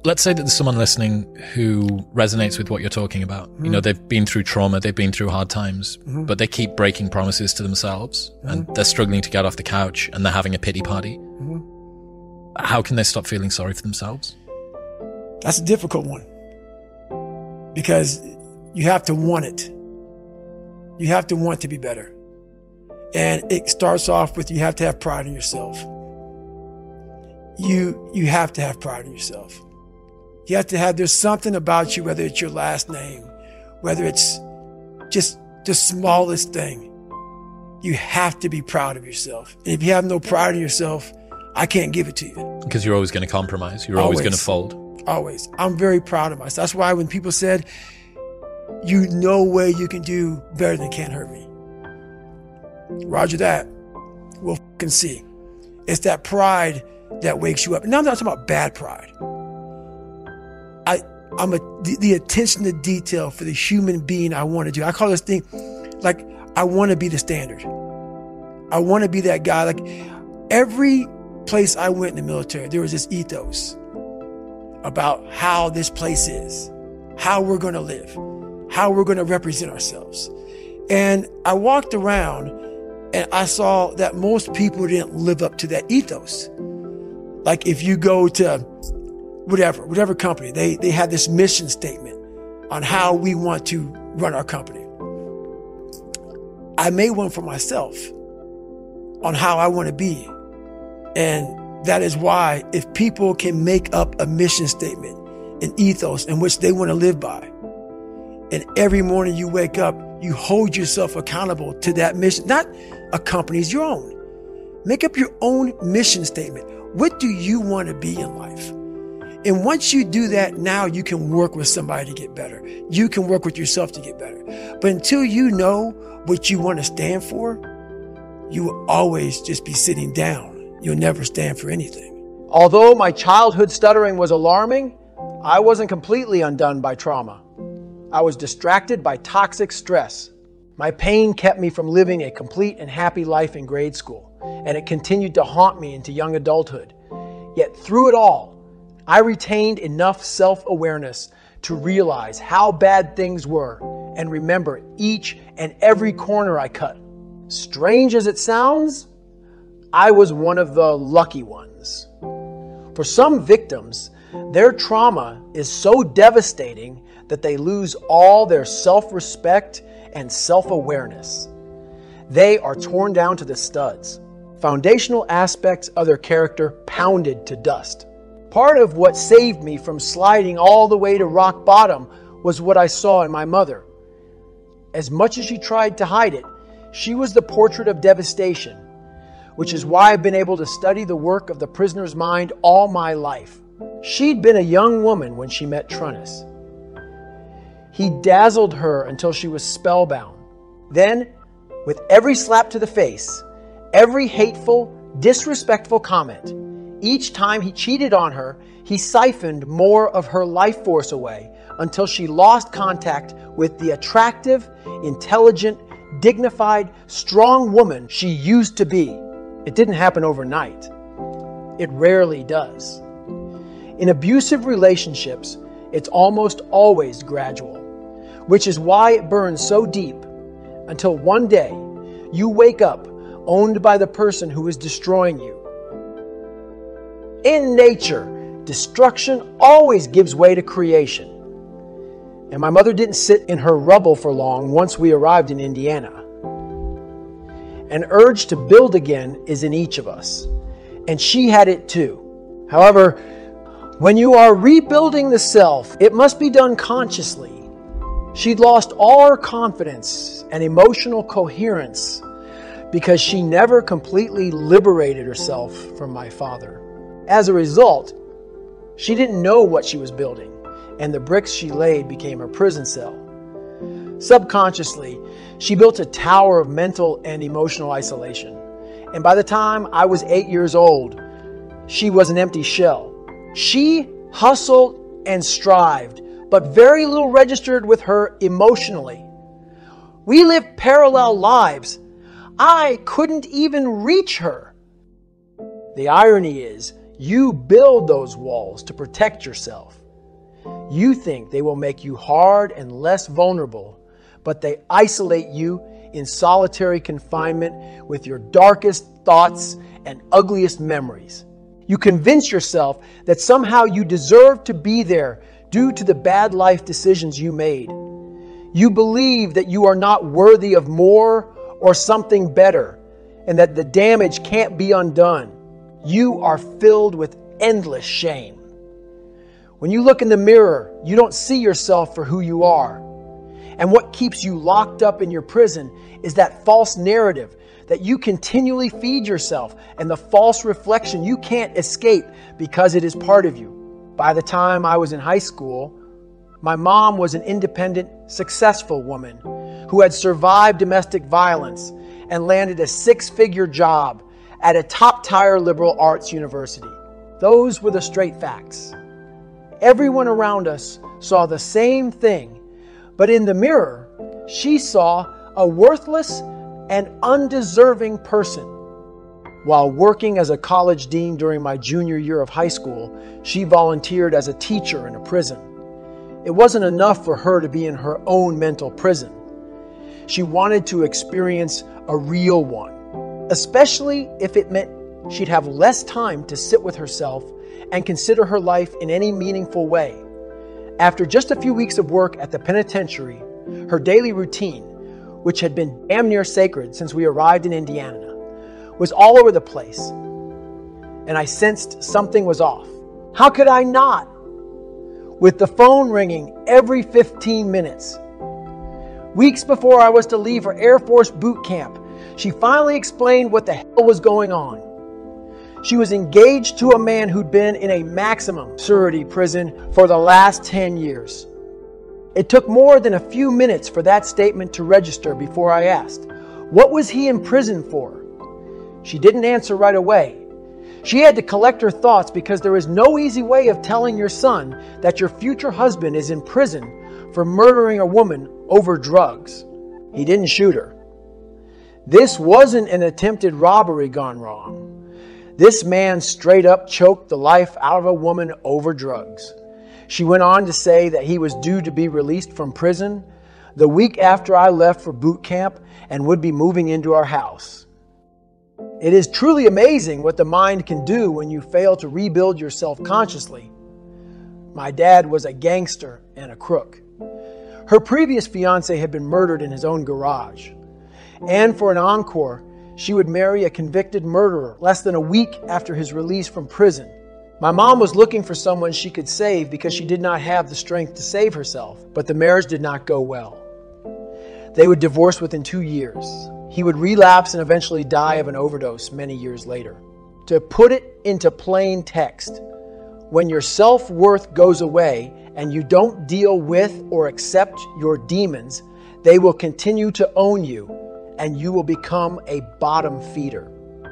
Let's say that there's someone listening who resonates with what you're talking about. You know, they've been through trauma, they've been through hard times, but they keep breaking promises to themselves and they're struggling to get off the couch and they're having a pity party. How can they stop feeling sorry for themselves? That's a difficult one because you have to want it. You have to want to be better. And it starts off with you have to have pride in yourself. You have to have pride in yourself. You have to have, there's something about you, whether it's your last name, whether it's just the smallest thing. You have to be proud of yourself. And if you have no pride in yourself, I can't give it to you. Because you're always going to compromise. You're always going to fold. Always. I'm very proud of myself. That's why when people said, you know way you can do better than Can't Hurt Me. Roger that. We'll fucking see. It's that pride that wakes you up. Now I'm not talking about bad pride. The attention to detail for the human being I want to do. I call this thing, like, I want to be the standard. I want to be that guy. Like, every place I went in the military, there was this ethos about how this place is, how we're going to live, how we're going to represent ourselves. And I walked around and I saw that most people didn't live up to that ethos. Like, if you go to whatever company, they had this mission statement on how we want to run our company. I made one for myself on how I want to be. And that is why if people can make up a mission statement, an ethos in which they want to live by, and every morning you wake up, you hold yourself accountable to that mission, not a company's, your own. Make up your own mission statement. What do you want to be in life? And once you do that, now you can work with somebody to get better. You can work with yourself to get better. But until you know what you want to stand for, you will always just be sitting down. You'll never stand for anything. Although my childhood stuttering was alarming, I wasn't completely undone by trauma. I was distracted by toxic stress. My pain kept me from living a complete and happy life in grade school, and it continued to haunt me into young adulthood. Yet through it all, I retained enough self-awareness to realize how bad things were and remember each and every corner I cut. Strange as it sounds, I was one of the lucky ones. For some victims, their trauma is so devastating that they lose all their self-respect and self-awareness. They are torn down to the studs. Foundational aspects of their character pounded to dust. Part of what saved me from sliding all the way to rock bottom was what I saw in my mother. As much as she tried to hide it, she was the portrait of devastation, which is why I've been able to study the work of the prisoner's mind all my life. She'd been a young woman when she met Trunnis. He dazzled her until she was spellbound. Then, with every slap to the face, every hateful, disrespectful comment, each time he cheated on her, he siphoned more of her life force away until she lost contact with the attractive, intelligent, dignified, strong woman she used to be. It didn't happen overnight. It rarely does. In abusive relationships, it's almost always gradual, which is why it burns so deep until one day you wake up owned by the person who is destroying you. In nature, destruction always gives way to creation. And my mother didn't sit in her rubble for long once we arrived in Indiana. An urge to build again is in each of us, and she had it too. However, when you are rebuilding the self, it must be done consciously. She'd lost all her confidence and emotional coherence because she never completely liberated herself from my father. As a result, she didn't know what she was building, and the bricks she laid became her prison cell. Subconsciously, she built a tower of mental and emotional isolation. And by the time I was 8 years old, she was an empty shell. She hustled and strived, but very little registered with her emotionally. We lived parallel lives. I couldn't even reach her. The irony is, You build those walls to protect yourself. You think they will make you hard and less vulnerable, but they isolate you in solitary confinement with your darkest thoughts and ugliest memories. You convince yourself that somehow you deserve to be there due to the bad life decisions you made. You believe that you are not worthy of more or something better, and that the damage can't be undone. You are filled with endless shame. When you look in the mirror, you don't see yourself for who you are. And what keeps you locked up in your prison is that false narrative that you continually feed yourself and the false reflection you can't escape because it is part of you. By the time I was in high school, my mom was an independent, successful woman who had survived domestic violence and landed a 6-figure job at a top-tier liberal arts university. Those were the straight facts. Everyone around us saw the same thing, but in the mirror, she saw a worthless and undeserving person. While working as a college dean during my junior year of high school, she volunteered as a teacher in a prison. It wasn't enough for her to be in her own mental prison. She wanted to experience a real one, especially if it meant she'd have less time to sit with herself and consider her life in any meaningful way. After just a few weeks of work at the penitentiary, her daily routine, which had been damn near sacred since we arrived in Indiana, was all over the place, and I sensed something was off. How could I not? With the phone ringing every 15 minutes. Weeks before I was to leave for Air Force boot camp, she finally explained what the hell was going on. She was engaged to a man who'd been in a maximum security prison for the last 10 years. It took more than a few minutes for that statement to register before I asked, what was he in prison for? She didn't answer right away. She had to collect her thoughts because there is no easy way of telling your son that your future husband is in prison for murdering a woman over drugs. He didn't shoot her. This wasn't an attempted robbery gone wrong. This man straight up choked the life out of a woman over drugs. She went on to say that he was due to be released from prison the week after I left for boot camp and would be moving into our house. It is truly amazing what the mind can do when you fail to rebuild yourself consciously. My dad was a gangster and a crook. Her previous fiancé had been murdered in his own garage. And for an encore, she would marry a convicted murderer less than a week after his release from prison. My mom was looking for someone she could save because she did not have the strength to save herself, but the marriage did not go well. They would divorce within 2 years. He would relapse and eventually die of an overdose many years later. To put it into plain text, when your self-worth goes away and you don't deal with or accept your demons, they will continue to own you and you will become a bottom feeder.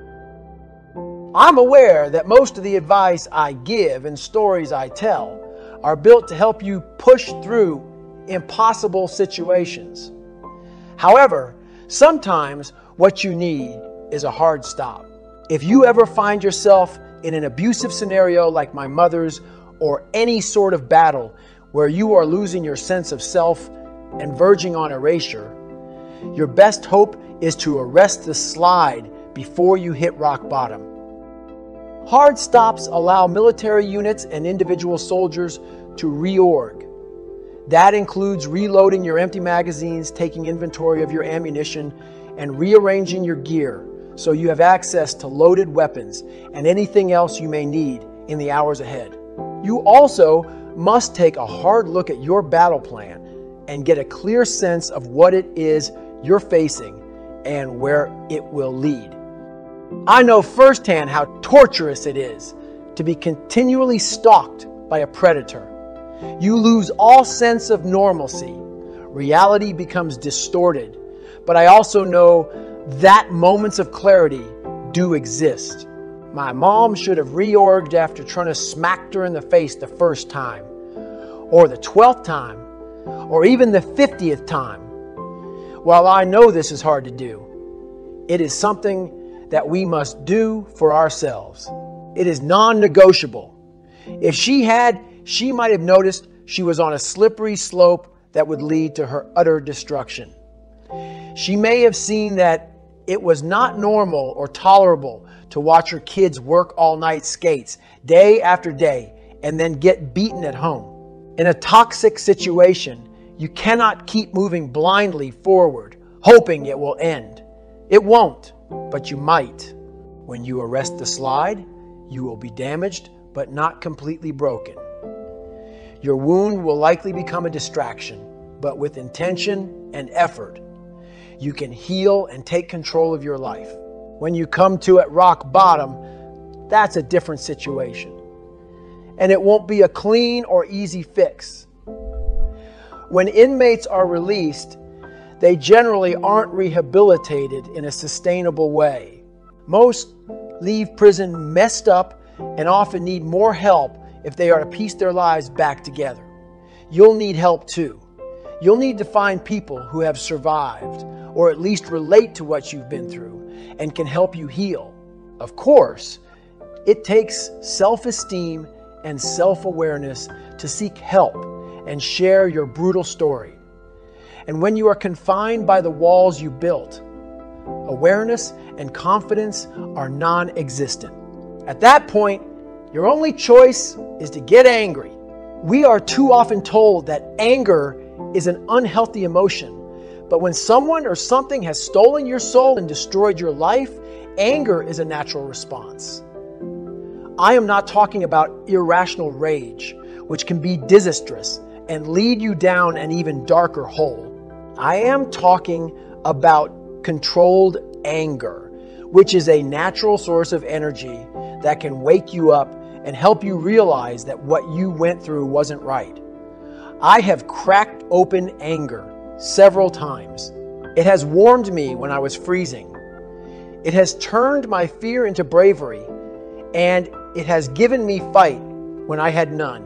I'm aware that most of the advice I give and stories I tell are built to help you push through impossible situations. However, sometimes what you need is a hard stop. If you ever find yourself in an abusive scenario like my mother's or any sort of battle where you are losing your sense of self and verging on erasure, your best hope is to arrest the slide before you hit rock bottom. Hard stops allow military units and individual soldiers to reorg. That includes reloading your empty magazines, taking inventory of your ammunition, and rearranging your gear so you have access to loaded weapons and anything else you may need in the hours ahead. You also must take a hard look at your battle plan and get a clear sense of what it is you're facing and where it will lead. I know firsthand how torturous it is to be continually stalked by a predator. You lose all sense of normalcy. Reality becomes distorted. But I also know that moments of clarity do exist. My mom should have reorged after Trina smacked her in the face the first time, or the 12th time, or even the 50th time. While I know this is hard to do, it is something that we must do for ourselves. It is non-negotiable. If she had, she might have noticed she was on a slippery slope that would lead to her utter destruction. She may have seen that it was not normal or tolerable to watch her kids work all-night skates day after day and then get beaten at home. In a toxic situation, you cannot keep moving blindly forward, hoping it will end. It won't, but you might. When you arrest the slide, you will be damaged, but not completely broken. Your wound will likely become a distraction, but with intention and effort, you can heal and take control of your life. When you come to at rock bottom, that's a different situation. And it won't be a clean or easy fix. When inmates are released, they generally aren't rehabilitated in a sustainable way. Most leave prison messed up and often need more help if they are to piece their lives back together. You'll need help too. You'll need to find people who have survived, or at least relate to what you've been through, and can help you heal. Of course, it takes self-esteem and self-awareness to seek help and share your brutal story. And when you are confined by the walls you built, awareness and confidence are non-existent. At that point, your only choice is to get angry. We are too often told that anger is an unhealthy emotion. But when someone or something has stolen your soul and destroyed your life, anger is a natural response. I am not talking about irrational rage, which can be disastrous and lead you down an even darker hole. I am talking about controlled anger, which is a natural source of energy that can wake you up and help you realize that what you went through wasn't right. I have cracked open anger several times. It has warmed me when I was freezing. It has turned my fear into bravery, and it has given me fight when I had none.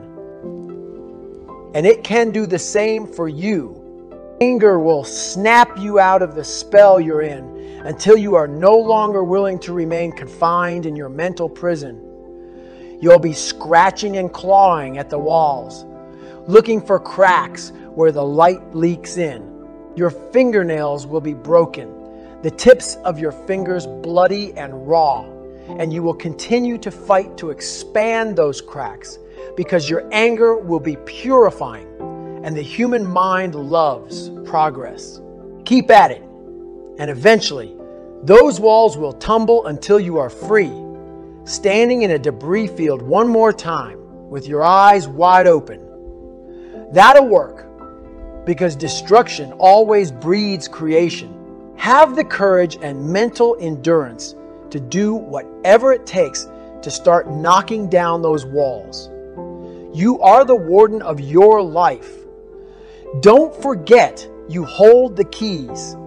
And it can do the same for you. Anger will snap you out of the spell you're in until you are no longer willing to remain confined in your mental prison. You'll be scratching and clawing at the walls, looking for cracks where the light leaks in. Your fingernails will be broken, the tips of your fingers bloody and raw, and you will continue to fight to expand those cracks because your anger will be purifying, and the human mind loves progress. Keep at it, and eventually those walls will tumble until you are free, standing in a debris field one more time with your eyes wide open. That'll work, because destruction always breeds creation. Have the courage and mental endurance to do whatever it takes to start knocking down those walls. You are the warden of your life. Don't forget you hold the keys.